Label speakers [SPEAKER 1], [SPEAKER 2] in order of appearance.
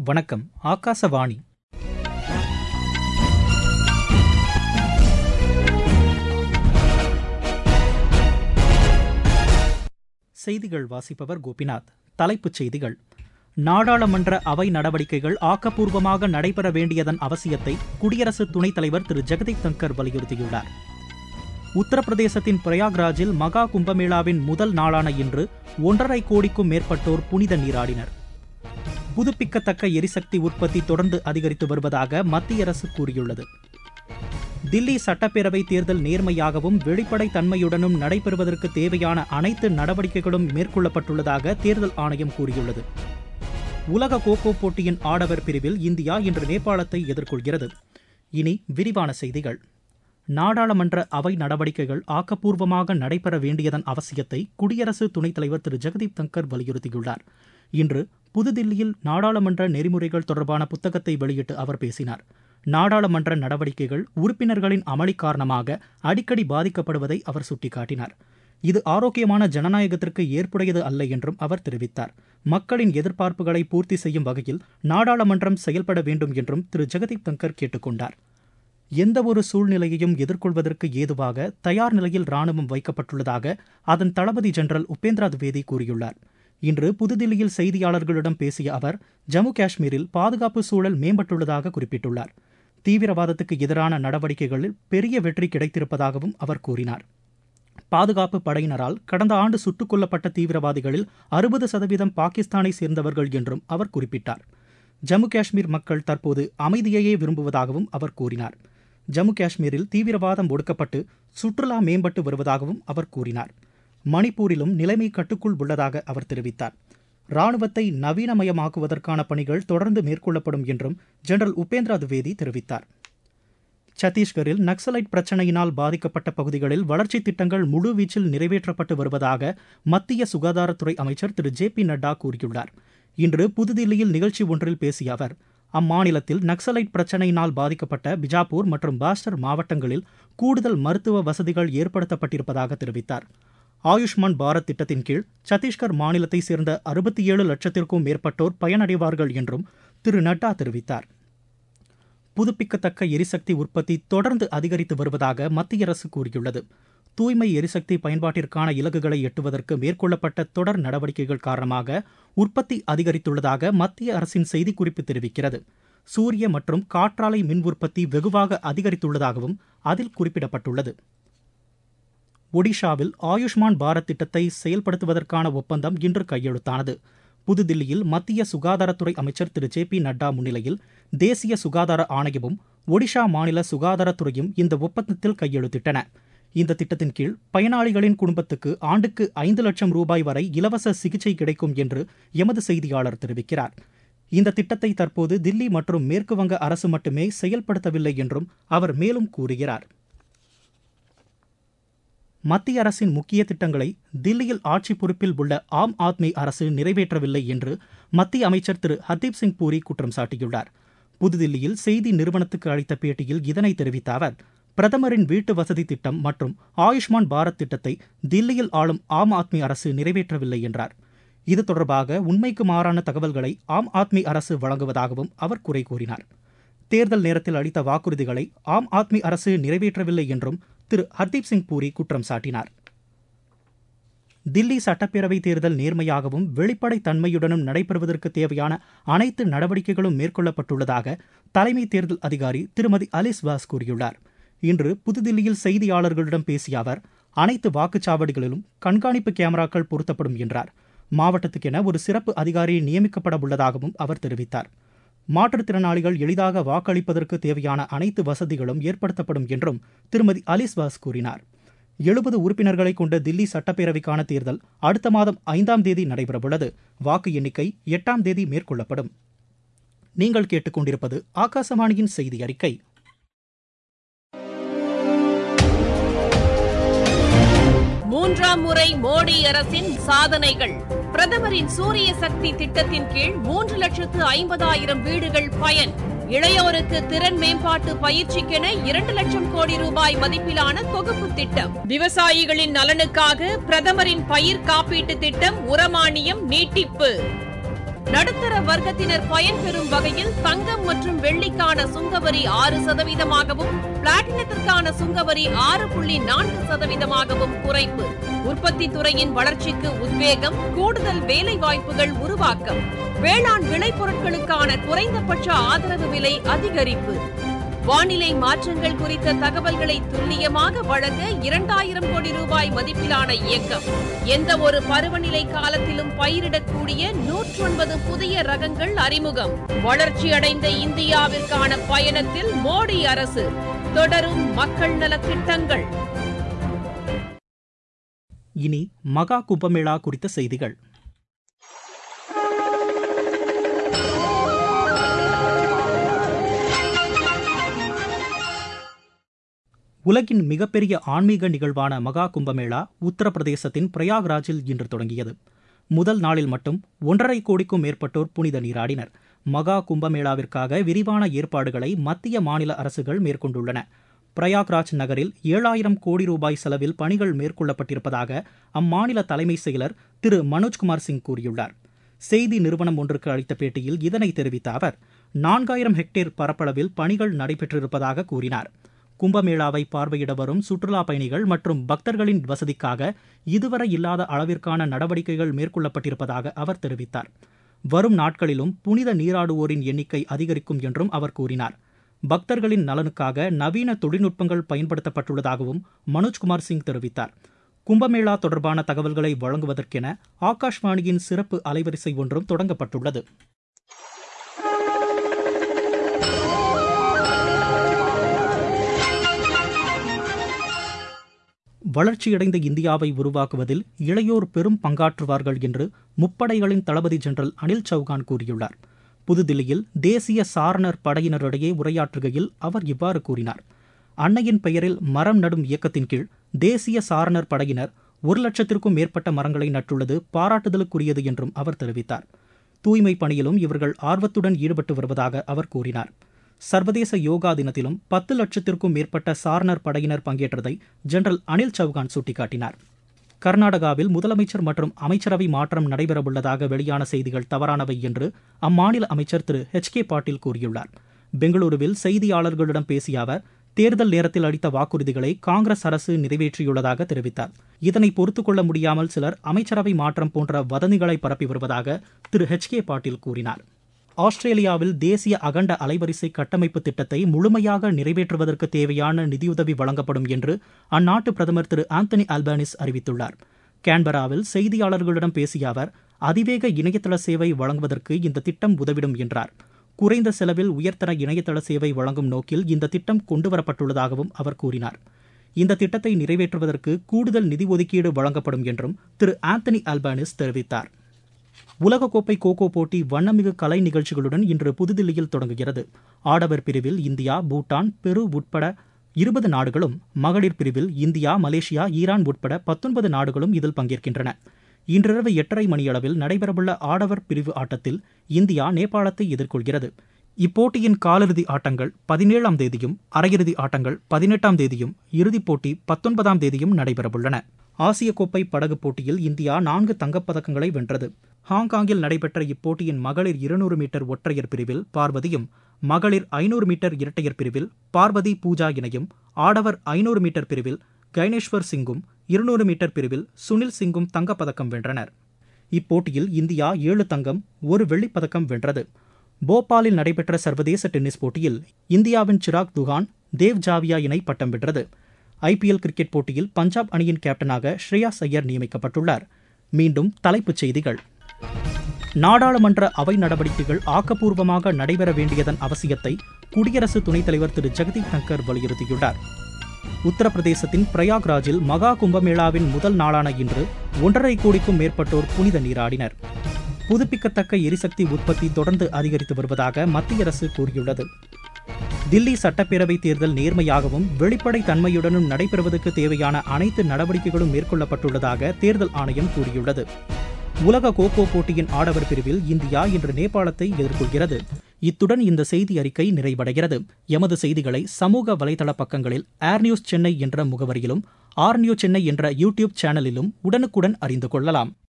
[SPEAKER 1] வணக்கம். ஆகாசவாணி. செய்திகள் வாசிப்பவர் கோபிநாத். தலைப்புச் செய்திகள். நாடாளுமன்ற அவை நடவடிக்கைகள் ஆக்கப்பூர்வமாக நடைபெற வேண்டியதன் அவசியத்தை குடியரசு துணைத் தலைவர் திரு ஜெகதீப் தங்கர் வலியுறுத்தியுள்ளார். உத்தரப்பிரதேசத்தின் பிரயாக்ராஜில் மகா கும்பமேளாவின் முதல் நாளான இன்று 1.5 கோடிக்கும் மேற்பட்டோர் புனித நீராடினர். புதுப்பிக்கத்தக்க எரிசக்தி உற்பத்தி தொடர்ந்து அதிகரித்து வருவதாக மத்திய அரசு கூறியுள்ளது. தில்லி சட்டப்பேரவை தேர்தல் நேர்மையாகவும் வெளிப்படை தன்மையுடனும் நடைபெறுவதற்கு தேவையான அனைத்து நடவடிக்கைகளும் மேற்கொள்ளப்பட்டுள்ளதாக தேர்தல் ஆணையம் கூறியுள்ளது. உலக கோகோ போட்டியின் ஆடவர் பிரிவில் இந்தியா இன்று நேபாளத்தை எதிர்கொள்கிறது. இனி விரிவான செய்திகள். நாடாளுமன்ற அவை நடவடிக்கைகள் ஆக்கப்பூர்வமாக நடைபெற வேண்டியதன் அவசியத்தை குடியரசு துணைத் தலைவர் திரு ஜெகதீப் தங்கர் வலியுறுத்தியுள்ளார். இன்று புதுதில்லியில் நாடாளுமன்ற நெறிமுறைகள் தொடர்பான புத்தகத்தை வெளியிட்டு அவர் பேசினார். நாடாளுமன்ற நடவடிக்கைகள் உறுப்பினர்களின் அமளி காரணமாக அடிக்கடி பாதிக்கப்படுவதை அவர் சுட்டிக்காட்டினார். இது ஆரோக்கியமான ஜனநாயகத்திற்கு ஏற்புடையது அல்ல என்றும் அவர் தெரிவித்தார். மக்களின் எதிர்பார்ப்புகளை பூர்த்தி செய்யும் வகையில் நாடாளுமன்றம் செயல்பட வேண்டும் என்றும் திரு ஜெகதீப் தங்கர் கேட்டுக்கொண்டார். எந்தவொரு சூழ்நிலையையும் எதிர்கொள்வதற்கு ஏதுவாக தயார் நிலையில் ராணுவம் வைக்கப்பட்டுள்ளதாக அதன் தளபதி ஜெனரல் உபேந்திரா திவேதி கூறியுள்ளார். இன்று புதுதில்லியில் செய்தியாளர்களிடம் பேசிய அவர் ஜம்மு காஷ்மீரில் பாதுகாப்பு சூழல் மேம்பட்டுள்ளதாக குறிப்பிட்டுள்ளார். தீவிரவாதத்துக்கு எதிரான நடவடிக்கைகளில் பெரிய வெற்றி கிடைத்திருப்பதாகவும் அவர் கூறினார். பாதுகாப்பு படையினரால் கடந்த ஆண்டு சுட்டுக் கொல்லப்பட்ட தீவிரவாதிகளில் 60% பாகிஸ்தானை சேர்ந்தவர்கள் என்றும் அவர் குறிப்பிட்டார். ஜம்மு காஷ்மீர் மக்கள் தற்போது அமைதியையே விரும்புவதாகவும் அவர் கூறினார். ஜம்மு காஷ்மீரில் தீவிரவாதம் ஒடுக்கப்பட்டு சுற்றுலா மேம்பட்டு வருவதாகவும் அவர் கூறினார். மணிப்பூரிலும் நிலைமை கட்டுக்குள் உள்ளதாக அவர் தெரிவித்தார். ராணுவத்தை நவீனமயமாக்குவதற்கான பணிகள் தொடர்ந்து மேற்கொள்ளப்படும் என்றும் ஜெனரல் உபேந்திரா திவேதி தெரிவித்தார். சத்தீஸ்கரில் நக்சலைட் பிரச்சினையினால் பாதிக்கப்பட்ட பகுதிகளில் வளர்ச்சித் திட்டங்கள் முழுவீச்சில் நிறைவேற்றப்பட்டு வருவதாக மத்திய சுகாதாரத்துறை அமைச்சர் திரு ஜே.பி. நட்டா கூறியுள்ளார். இன்று புதுதில்லியில் நிகழ்ச்சி ஒன்றில் பேசிய அவர் அம்மாநிலத்தில் நக்சலைட் பிரச்சினையினால் பாதிக்கப்பட்ட பிஜாப்பூர் மற்றும் பாஸ்டர் மாவட்டங்களில் கூடுதல் மருத்துவ வசதிகள் ஏற்படுத்தப்பட்டிருப்பதாக தெரிவித்தார். ஆயுஷ்மான் பாரத் திட்டத்தின் கீழ் சத்தீஸ்கர் மாநிலத்தை சேர்ந்த 67 லட்சத்திற்கும் மேற்பட்டோர் பயனடைவார்கள் என்றும் திரு நட்டா தெரிவித்தார். புதுப்பிக்கத்தக்க எரிசக்தி உற்பத்தி தொடர்ந்து அதிகரித்து வருவதாக மத்திய அரசு கூறியுள்ளது. தூய்மை எரிசக்தி பயன்பாட்டிற்கான இலக்குகளை எட்டுவதற்கு மேற்கொள்ளப்பட்ட தொடர் நடவடிக்கைகள் காரணமாக உற்பத்தி அதிகரித்துள்ளதாக மத்திய அரசின் செய்திக்குறிப்பு தெரிவிக்கிறது. சூரிய மற்றும் காற்றாலை மின் உற்பத்தி வெகுவாக அதிகரித்துள்ளதாகவும் அதில் குறிப்பிடப்பட்டுள்ளது. ஒடிஷாவில் ஆயுஷ்மான் பாரத் திட்டத்தை செயல்படுத்துவதற்கான ஒப்பந்தம் இன்று கையெழுத்தானது. புதுதில்லியில் மத்திய சுகாதாரத்துறை அமைச்சர் திரு ஜே.பி. நட்டா முன்னிலையில் தேசிய சுகாதார ஆணையமும் ஒடிஷா மாநில சுகாதாரத்துறையும் இந்த ஒப்பந்தத்தில் கையெழுத்திட்டன. இந்த திட்டத்தின் கீழ் பயனாளிகளின் குடும்பத்துக்கு ஆண்டுக்கு 5 லட்சம் ரூபாய் வரை இலவச சிகிச்சை கிடைக்கும் என்று எமது செய்தியாளர் தெரிவிக்கிறார். இந்த திட்டத்தை தற்போது தில்லி மற்றும் மேற்குவங்க அரசு மட்டுமே செயல்படுத்தவில்லை என்றும் அவர் மேலும் கூறுகிறார். மத்திய அரசின் முக்கிய திட்டங்களை தில்லியில் ஆட்சி பொறுப்பில் உள்ள ஆம் ஆத்மி அரசு நிறைவேற்றவில்லை என்று மத்திய அமைச்சர் திரு ஹர்தீப் சிங் பூரி குற்றம் சாட்டியுள்ளார். புதுதில்லியில் செய்தி நிறுவனத்துக்கு அளித்த பேட்டியில் இதனை தெரிவித்த அவர் பிரதமரின் வீட்டு வசதி திட்டம் மற்றும் ஆயுஷ்மான் பாரத் திட்டத்தை தில்லியில் ஆளும் ஆம் ஆத்மி அரசு நிறைவேற்றவில்லை என்றார். இது தொடர்பாக உண்மைக்கு மாறான தகவல்களை ஆம் ஆத்மி அரசு வழங்குவதாகவும் அவர் குறை கூறினார். தேர்தல் நேரத்தில் அளித்த வாக்குறுதிகளை ஆம் ஆத்மி அரசு நிறைவேற்றவில்லை என்றும் திரு ஹர்தீப் சிங் பூரி குற்றம் சாட்டினார். தில்லி சட்டப்பேரவை தேர்தல் நேர்மையாகவும் வெளிப்படை தன்மையுடனும் நடைபெறுவதற்கு தேவையான அனைத்து நடவடிக்கைகளும் மேற்கொள்ளப்பட்டுள்ளதாக தலைமை தேர்தல் அதிகாரி திருமதி அலிஸ் வாஸ் கூறியுள்ளார். இன்று புதுதில்லியில் செய்தியாளர்களிடம் பேசிய அவர் அனைத்து வாக்குச்சாவடிகளிலும் கண்காணிப்பு கேமராக்கள் பொருத்தப்படும் என்றார். மாவட்டத்துக்கென ஒரு சிறப்பு அதிகாரி நியமிக்கப்பட உள்ளதாகவும் அவர் தெரிவித்தார். மாற்றுத்திறனாளிகள் எளிதாக வாக்களிப்பதற்கு தேவையான அனைத்து வசதிகளும் ஏற்படுத்தப்படும் என்றும் திருமதி அலிஸ் வாஸ் கூறினார். 70 உறுப்பினர்களை கொண்ட தில்லி சட்டப்பேரவைக்கான தேர்தல் அடுத்த மாதம் 5ஆம் தேதி நடைபெறவுள்ளது. வாக்கு எண்ணிக்கை 8ஆம் தேதி மேற்கொள்ளப்படும். நீங்கள் கேட்டுக்கொண்டிருப்பது ஆகாசவாணியின் செய்தி அறிக்கை.
[SPEAKER 2] மூன்றாம் முறை மோடி அரசின் சாதனைகள். பிரதமரின் சூரிய சக்தி திட்டத்தின் கீழ் 3,50,000 வீடுகள் பயன். இளையோருக்கு திறன் மேம்பாட்டு பயிற்சிக்கென 2 லட்சம் கோடி ரூபாய் மதிப்பிலான தொகுப்பு திட்டம். விவசாயிகளின் நலனுக்காக பிரதமரின் பயிர் காப்பீட்டு திட்டம் உரமானியம் நீட்டிப்பு. நடுத்தர வர்க்கத்தினர் பயன்பெறும் வகையில் தங்கம் மற்றும் வெள்ளிக்கான சுங்கவரி 6%ஆகவும் பிளாட்டினத்திற்கான சுங்கவரி 6.4%ஆகவும் குறைப்பு. உற்பத்தி துறையின் வளர்ச்சிக்கு உத்வேகம், கூடுதல் வேலைவாய்ப்புகள் உருவாக்கம். வேளாண் விளைபொருட்களுக்கான குறைந்தபட்ச ஆதரவு விலை அதிகரிப்பு. வானிலை மாற்றங்கள் குறித்த தகவல்களை துல்லியமாக வழங்க 2000 கோடி ரூபாய் மதிப்பிலான இயக்கம். எந்த ஒரு பருவநிலை காலத்திலும் பயிரிடக்கூடிய 109 புதிய ரகங்கள் அறிமுகம். வளர்ச்சியடைந்த இந்தியாவிற்கான பயணத்தில் மோடி அரசு. தொடரும் மக்கள் நலத் திட்டங்கள்.
[SPEAKER 1] இனி மகா கும்பமேளா குறித்த செய்திகள். உலகின் மிகப்பெரிய ஆன்மீக நிகழ்வான மகா கும்பமேளா உத்தரப்பிரதேசத்தின் பிரயாக்ராஜில் இன்று தொடங்கியது. முதல் நாளில் மட்டும் 1.5 கோடிக்கும் மேற்பட்டோர் புனித நீராடினர். மகா கும்பமேளாவிற்காக விரிவான ஏற்பாடுகளை மத்திய மாநில அரசுகள் மேற்கொண்டுள்ளன. பிரயாக்ராஜ் நகரில் 7000 கோடி ரூபாய் செலவில் பணிகள் மேற்கொள்ளப்பட்டிருப்பதாக அம்மாநில தலைமை செயலர் திரு மனோஜ்குமார் சிங் கூறியுள்ளார். செய்தி நிறுவனம் ஒன்றுக்கு அளித்த பேட்டியில் இதனை தெரிவித்த அவர் 4000 ஹெக்டேர் பரப்பளவில் பணிகள் நடைபெற்றிருப்பதாக கூறினார். கும்பமேளாவை பார்வையிட வரும் சுற்றுலா பயணிகள் மற்றும் பக்தர்களின் வசதிக்காக இதுவரை இல்லாத அளவிற்கான நடவடிக்கைகள் மேற்கொள்ளப்பட்டிருப்பதாக அவர் தெரிவித்தார். வரும் நாட்களிலும் புனித நீராடுவோரின் எண்ணிக்கை அதிகரிக்கும் என்றும் அவர் கூறினார். பக்தர்களின் நலனுக்காக நவீன தொழில்நுட்பங்கள் பயன்படுத்தப்பட்டுள்ளதாகவும் மனோஜ்குமார் சிங் தெரிவித்தார். கும்பமேளா தொடர்பான தகவல்களை வழங்குவதற்கென ஆகாஷ்வாணியின் சிறப்பு அலைவரிசை ஒன்றும் தொடங்கப்பட்டுள்ளது. வளர்ச்சியடைந்த இந்தியாவை உருவாக்குவதில் இளையோர் பெரும் பங்காற்றுவார்கள் என்று முப்படைகளின் தளபதி ஜெனரல் அனில் சௌகான் கூறியுள்ளார். புதுதில்லியில் தேசிய சாரணர் படையினரிடையே உரையாற்றுகையில் அவர் இவ்வாறு கூறினார். அன்னையின் பெயரில் மரம் நடும் இயக்கத்தின் கீழ் தேசிய சாரணர் படையினர் 1,00,000க்கும் மேற்பட்ட மரங்களை நட்டுள்ளது பாராட்டுதலுக்குரியது என்றும் அவர் தெரிவித்தார். தூய்மை பணியிலும் இவர்கள் ஆர்வத்துடன் ஈடுபட்டு வருவதாக அவர் கூறினார். சர்வதேச யோகா தினத்திலும் 10 லட்சத்திற்கும் மேற்பட்ட சாரணர் படையினர் பங்கேற்றதை ஜெனரல் அனில் சௌகான் சுட்டிக்காட்டினார். கர்நாடகாவில் முதலமைச்சர் மற்றும் அமைச்சரவை மாற்றம் நடைபெறவுள்ளதாக வெளியான செய்திகள் தவறானவை என்று அம்மாநில அமைச்சர் திரு HK பாட்டீல் கூறியுள்ளார். பெங்களூருவில் செய்தியாளர்களிடம் பேசிய அவர் தேர்தல் நேரத்தில் அளித்த வாக்குறுதிகளை காங்கிரஸ் அரசு நிறைவேற்றியுள்ளதாக தெரிவித்தார். இதனை பொறுத்துக் கொள்ள முடியாமல் சிலர் அமைச்சரவை மாற்றம் போன்ற வதந்திகளை பரப்பி வருவதாக திரு HK பாட்டீல் கூறினார். ஆஸ்திரேலியாவில் தேசிய அகண்ட அலைவரிசை கட்டமைப்பு திட்டத்தை முழுமையாக நிறைவேற்றுவதற்கு தேவையான நிதியுதவி வழங்கப்படும் என்று அந்நாட்டு பிரதமர் திரு ஆந்தனி அல்பானிஸ் அறிவித்துள்ளார். கேன்பராவில் செய்தியாளர்களிடம் பேசிய அவர் அதிவேக இணையதள சேவை வழங்குவதற்கு இந்த திட்டம் உதவிடும் என்றார். குறைந்த செலவில் உயர்தர இணையதள சேவை வழங்கும் நோக்கில் இந்த திட்டம் கொண்டுவரப்பட்டுள்ளதாகவும் அவர் கூறினார். இந்த திட்டத்தை நிறைவேற்றுவதற்கு கூடுதல் நிதி ஒதுக்கீடு வழங்கப்படும் என்றும் திரு ஆந்தனி அல்பானிஸ் தெரிவித்தார். உலகக்கோப்பை கோகோ போட்டி வண்ணமிகு கலை நிகழ்ச்சிகளுடன் இன்று புதுதில்லியில் தொடங்குகிறது. ஆடவர் பிரிவில் இந்தியா, பூட்டான், பெரு உட்பட 20 நாடுகளும், மகளிர் பிரிவில் இந்தியா, மலேசியா, ஈரான் உட்பட 19 நாடுகளும் இதில் பங்கேற்கின்றன. இன்றிரவு 8:30 மணியளவில் நடைபெறவுள்ள ஆடவர் பிரிவு ஆட்டத்தில் இந்தியா நேபாளத்தை எதிர்கொள்கிறது. இப்போட்டியின் காலிறுதி ஆட்டங்கள் 17ஆம் தேதியும், அரையிறுதி ஆட்டங்கள் 18ஆம் தேதியும், இறுதிப் போட்டி 19ஆம் தேதியும் நடைபெறவுள்ளன. ஆசிய கோப்பை படகு போட்டியில் இந்தியா 4 தங்கப்பதக்கங்களை வென்றது. ஹாங்காங்கில் நடைபெற்ற இப்போட்டியின் மகளிர் 200 மீட்டர் ஒற்றையர் பிரிவில் பார்வதியும், மகளிர் 500 மீட்டர் இரட்டையர் பிரிவில் பார்வதி பூஜா இணையும், ஆடவர் 500 மீட்டர் பிரிவில் கைனேஷ்வர் சிங்கும், 200 மீட்டர் பிரிவில் சுனில் சிங்கும் தங்கப்பதக்கம் வென்றனர். இப்போட்டியில் இந்தியா 7 தங்கம், 1 வெள்ளிப்பதக்கம் வென்றது. போபாலில் நடைபெற்ற சர்வதேச டென்னிஸ் போட்டியில் இந்தியாவின் சிராக் துகான், தேவ் ஜாவியா இணை பட்டம் வென்றது. IPL கிரிக்கெட் போட்டியில் பஞ்சாப் அணியின் கேப்டனாக ஸ்ரேயாஸ் ஐயர் நியமிக்கப்பட்டுள்ளார். மீண்டும் தலைப்புச் செய்திகள். நாடாளுமன்ற அவை நடவடிக்கைகள் ஆக்கப்பூர்வமாக நடைபெற வேண்டியதன் அவசியத்தை குடியரசு துணைத் தலைவர் திரு ஜெகதீப் தங்கர் வலியுறுத்தியுள்ளார். உத்தரப்பிரதேசத்தின் பிரயாக்ராஜில் மகா கும்பமேளாவின் முதல் நாளான இன்று 1.5 கோடிக்கும் மேற்பட்டோர் புனித நீராடினர். புதுப்பிக்கத்தக்க எரிசக்தி உற்பத்தி தொடர்ந்து அதிகரித்து வருவதாக மத்திய அரசு கூறியுள்ளது. தில்லி சட்டப்பேரவைத் தேர்தல் நேர்மையாகவும் வெளிப்படை தன்மையுடனும் நடைபெறுவதற்கு தேவையான அனைத்து நடவடிக்கைகளும் மேற்கொள்ளப்பட்டுள்ளதாக தேர்தல் ஆணையம் கூறியுள்ளது. உலக கோகோ போட்டியின் ஆடவர் பிரிவில் இந்தியா இன்று நேபாளத்தை எதிர்கொள்கிறது. இத்துடன் இந்த செய்தி அறிக்கை நிறைவடைகிறது. எமது செய்திகளை சமூக வலைதள பக்கங்களில் ஏர் நியூஸ் சென்னை என்ற முகவரியிலும், ஆர் நியூஸ் சென்னை என்ற யூடியூப் சேனலிலும் உடனுக்குடன் அறிந்து கொள்ளலாம்.